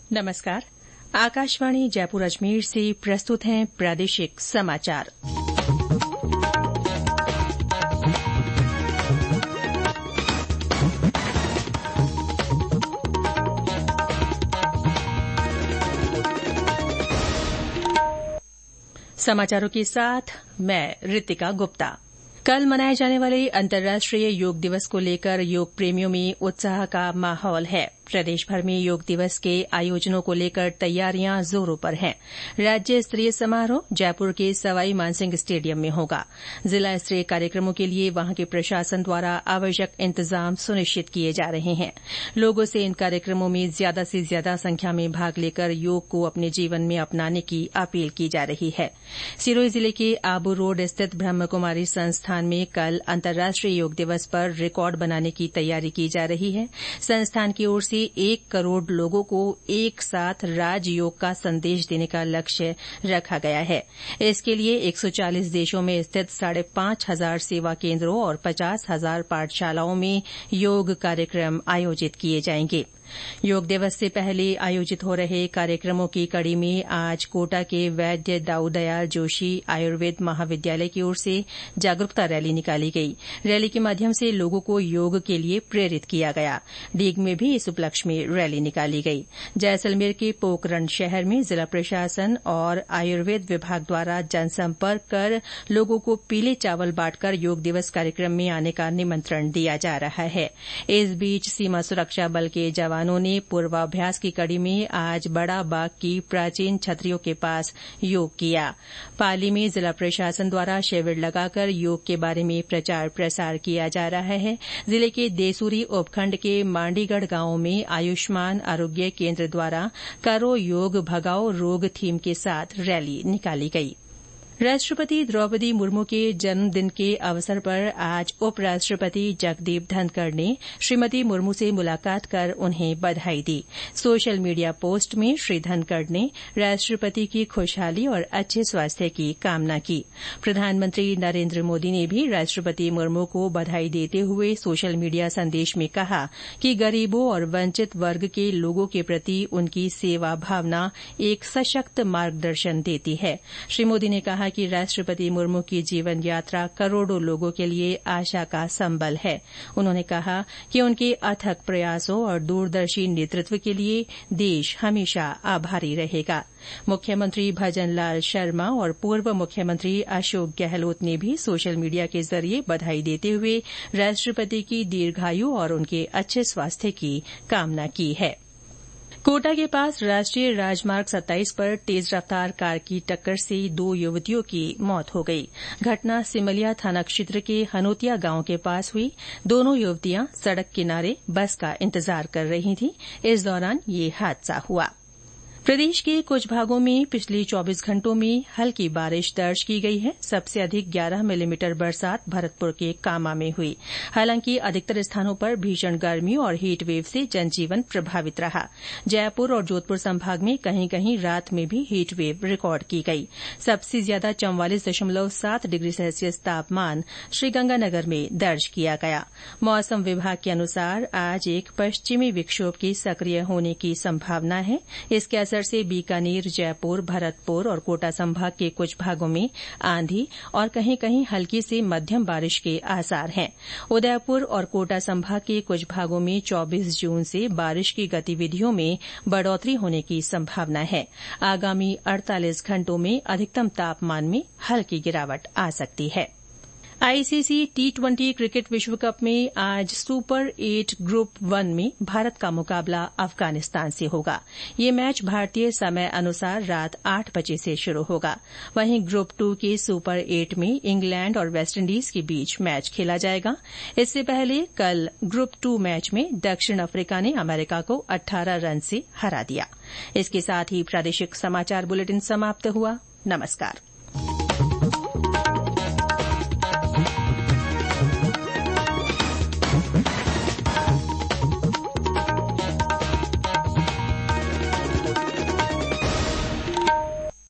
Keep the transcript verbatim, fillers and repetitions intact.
नमस्कार। आकाशवाणी जयपुर अजमेर से प्रस्तुत हैं प्रादेशिक समाचार। समाचारों के साथ मैं रितिका गुप्ता। कल मनाए जाने वाले अंतर्राष्ट्रीय योग दिवस को लेकर योग प्रेमियों में उत्साह का माहौल है। प्रदेश भर में योग दिवस के आयोजनों को लेकर तैयारियां जोरों पर हैं। राज्य स्तरीय समारोह जयपुर के सवाई मानसिंह स्टेडियम में होगा। जिला स्तरीय कार्यक्रमों के लिए वहां के प्रशासन द्वारा आवश्यक इंतजाम सुनिश्चित किए जा रहे हैं। लोगों से इन कार्यक्रमों में ज्यादा से ज्यादा संख्या में भाग लेकर योग को अपने जीवन में अपनाने की अपील की जा रही है। सिरोही जिले के आबू रोड स्थित ब्रह्मकुमारी संस्थान में कल अंतर्राष्ट्रीय योग दिवस पर रिकॉर्ड बनाने की तैयारी की जा रही है। संस्थान की ओर से एक करोड़ लोगों को एक साथ राजयोग का संदेश देने का लक्ष्य रखा गया है। इसके लिए एक सौ चालीस देशों में स्थित साढ़े पांच हजार सेवा केंद्रों और पचास हजार पाठशालाओं में योग कार्यक्रम आयोजित किए जाएंगे। योग दिवस से पहले आयोजित हो रहे कार्यक्रमों की कड़ी में आज कोटा के वैद्य दाऊदयाल जोशी आयुर्वेद महाविद्यालय की ओर से जागरूकता रैली निकाली गई। रैली के माध्यम से लोगों को योग के लिए प्रेरित किया गया। डीग में भी इस उपलक्ष्य में रैली निकाली गई। जैसलमेर के पोकरण शहर में जिला प्रशासन और आयुर्वेद विभाग द्वारा जनसंपर्क कर लोगों को पीले चावल बांटकर योग दिवस कार्यक्रम में आने का निमंत्रण दिया जा रहा है। इस बीच सीमा सुरक्षा बल के जवान जवानों ने पूर्वाभ्यास की कड़ी में आज बड़ा बाग की प्राचीन छतरियों के पास योग किया। पाली में जिला प्रशासन द्वारा शिविर लगाकर योग के बारे में प्रचार प्रसार किया जा रहा है। जिले के देसूरी उपखंड के मांडीगढ़ गांव में आयुष्मान आरोग्य केंद्र द्वारा करो योग भगाओ रोग थीम के साथ रैली निकाली गई। राष्ट्रपति द्रौपदी मुर्मू के जन्मदिन के अवसर पर आज उपराष्ट्रपति जगदीप धनखड़ ने श्रीमती मुर्मू से मुलाकात कर उन्हें बधाई दी। सोशल मीडिया पोस्ट में श्री धनखड़ ने राष्ट्रपति की खुशहाली और अच्छे स्वास्थ्य की कामना की। प्रधानमंत्री नरेंद्र मोदी ने भी राष्ट्रपति मुर्मू को बधाई देते हुए सोशल मीडिया संदेश में कहा कि गरीबों और वंचित वर्ग के लोगों के प्रति उनकी सेवा भावना एक सशक्त मार्गदर्शन देती है। श्री मोदी ने कहा कि राष्ट्रपति मुर्मू की जीवन यात्रा करोड़ों लोगों के लिए आशा का संबल है। उन्होंने कहा कि उनके अथक प्रयासों और दूरदर्शी नेतृत्व के लिए देश हमेशा आभारी रहेगा। मुख्यमंत्री भजन लाल शर्मा और पूर्व मुख्यमंत्री अशोक गहलोत ने भी सोशल मीडिया के जरिए बधाई देते हुए राष्ट्रपति की दीर्घायु और उनके अच्छे स्वास्थ्य की कामना की है। कोटा के पास राष्ट्रीय राजमार्ग सत्ताईस पर तेज रफ्तार कार की टक्कर से दो युवतियों की मौत हो गई। घटना सिमलिया थाना क्षेत्र के हनोतिया गांव के पास हुई। दोनों युवतियां सड़क किनारे बस का इंतजार कर रही थीं। इस दौरान ये हादसा हुआ। प्रदेश के कुछ भागों में पिछले चौबीस घंटों में हल्की बारिश दर्ज की गई है। सबसे अधिक ग्यारह मिलीमीटर बरसात भरतपुर के कामा में हुई। हालांकि अधिकतर स्थानों पर भीषण गर्मी और हीट वेव से जनजीवन प्रभावित रहा। जयपुर और जोधपुर संभाग में कहीं कहीं रात में भी हीट वेव रिकॉर्ड की गई। सबसे ज्यादा चौवालीस दशमलव सात डिग्री सेल्सियस तापमान श्रीगंगानगर में दर्ज किया गया। मौसम विभाग के अनुसार आज एक पश्चिमी विक्षोभ के सक्रिय होने की संभावना है। इसके असर से बीकानेर, जयपुर, भरतपुर और कोटा संभाग के कुछ भागों में आंधी और कहीं कहीं हल्की से मध्यम बारिश के आसार हैं। उदयपुर और कोटा संभाग के कुछ भागों में चौबीस जून से बारिश की गतिविधियों में बढ़ोतरी होने की संभावना है। आगामी अड़तालीस घंटों में अधिकतम तापमान में हल्की गिरावट आ सकती है। आईसीसी टी ट्वेंटी क्रिकेट विश्व कप में आज सुपर एट ग्रुप वन में भारत का मुकाबला अफगानिस्तान से होगा। ये मैच भारतीय समय अनुसार रात आठ बजे से शुरू होगा। वहीं ग्रुप टू के सुपर एट में इंग्लैंड और वेस्टइंडीज के बीच मैच खेला जाएगा। इससे पहले कल ग्रुप टू मैच में दक्षिण अफ्रीका ने अमेरिका को अठारह रन से हरा दिया। इसके साथ ही प्रादेशिक समाचार बुलेटिन समाप्त हुआ। नमस्कार।